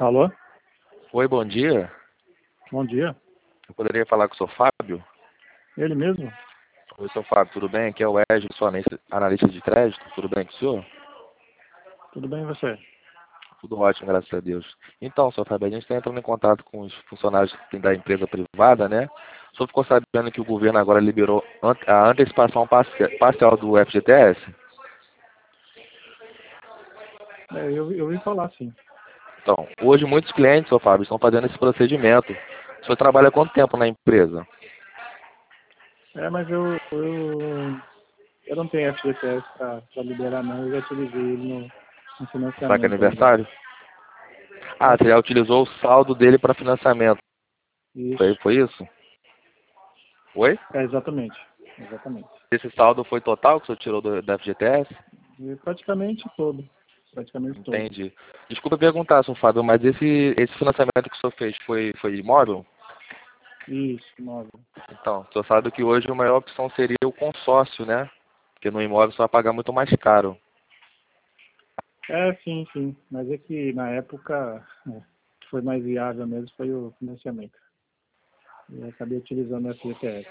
Alô? Oi, bom dia. Bom dia. Eu poderia falar com o Sr. Fábio? Ele mesmo? Oi, Sr. Fábio, tudo bem? Aqui é o Wesley, sou analista de crédito. Tudo bem com o senhor? Tudo bem e você? Tudo ótimo, graças a Deus. Então, Sr. Fábio, a gente está entrando em contato com os funcionários da empresa privada, né? O senhor ficou sabendo que o governo agora liberou a antecipação parcial do FGTS? Eu ouvi falar sim. Então, hoje muitos clientes, Sr. Fábio, estão fazendo esse procedimento. O senhor trabalha há quanto tempo na empresa? Mas eu não tenho FGTS para liberar não, eu já utilizei ele no Saque financiamento aí já. aniversário? Ah, você já utilizou o saldo dele para financiamento. Isso. Foi isso? Oi? Exatamente. Exatamente. Esse saldo foi total que o senhor tirou da FGTS? E praticamente todo. Praticamente todo. Entendi. Desculpa perguntar, Sr. Fábio, mas esse financiamento que o senhor fez foi imóvel? Isso, móvel. Então, o senhor sabe que hoje a maior opção seria o consórcio, né? Porque no imóvel você vai pagar muito mais caro. Sim, sim. Mas é que na época que foi mais viável mesmo foi o financiamento. Eu acabei utilizando o FGTS.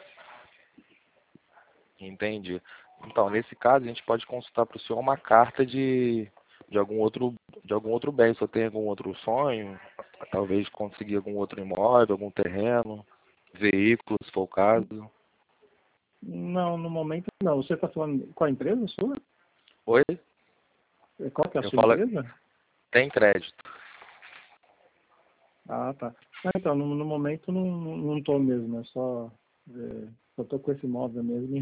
Entendi. Então, nesse caso, a gente pode consultar para o senhor uma carta de algum outro bem. O senhor tem algum outro sonho? Talvez conseguir algum outro imóvel, algum terreno, veículo, se for o caso. Não, no momento não. Você está falando qual a empresa sua? Oi? Qual que é a Eu sua falo, empresa? tem crédito. Ah, tá. Então, no momento não estou mesmo, é só. Eu estou com esse imóvel mesmo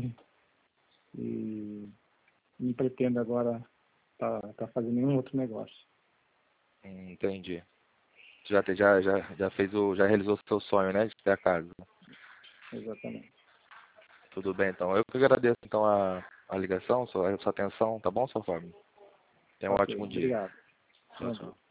e não pretendo agora tá fazendo nenhum outro negócio. Entendi. Já realizou o seu sonho, né? De ter a casa. Exatamente. Tudo bem, então. Eu que agradeço, então, a ligação, a sua atenção, tá bom, seu Fábio? Tenha um Ok, ótimo dia. obrigado. Tchau, Bom tchau. dia.